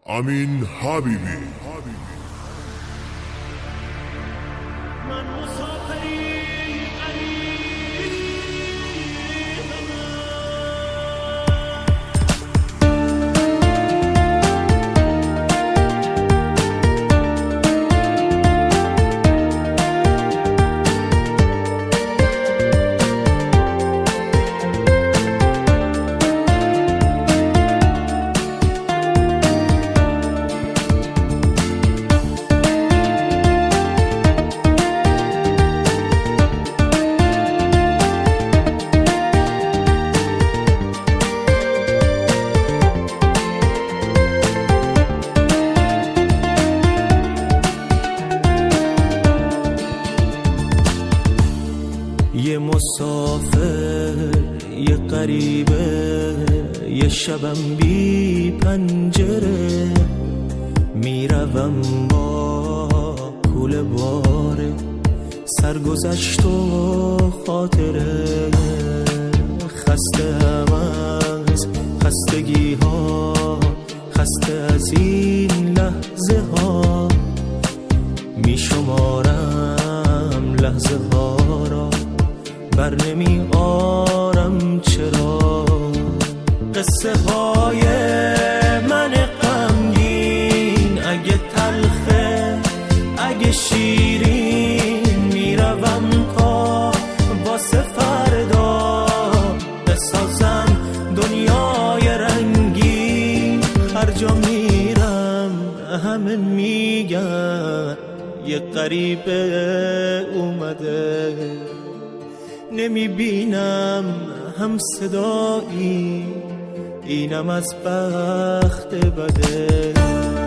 امین حبیبی. من مسافری یه مسافر، یه غریبه، یه شبم بی پنجره، میروم با کوله باره، سرگذشت و خاطره، خستم از خستگی ها، خسته از این لحظه ها، میشمارم لحظه ها را، بر نمی آرم چرا. قصه های من غمگین، اگه تلخه اگه شیرین، میروم تا واسه فردا بسازم دنیای رنگین. هر جا میرم همه میگن یه غریبه اومده، نمیبینم هم صدایی، اینم از بخت بده.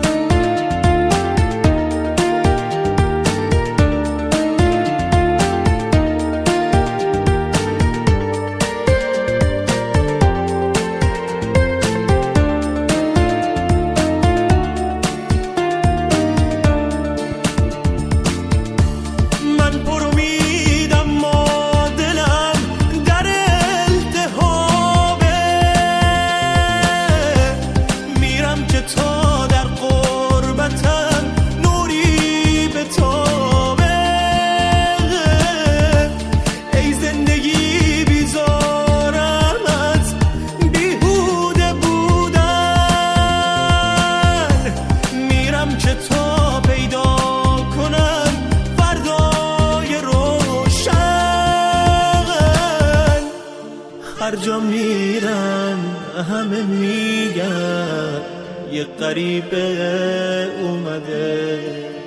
هر جا میرم همه میگن یه غریبه اومده،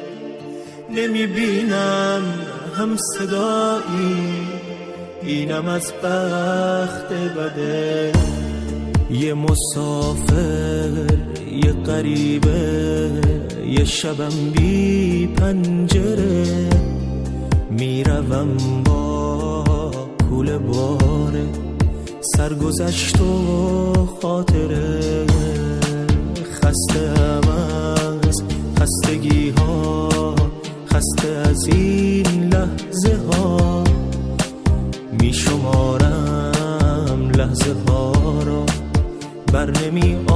نمیبینم هم صدایی، اینم از بخت بده. یه مسافر، یه غریبه، یه شبم بی پنجره، میروم با کوله باره، سرگذشت و خاطره، خستم از خستگی ها، خسته از این لحظه ها، میشمارم لحظه ها را، بر نمی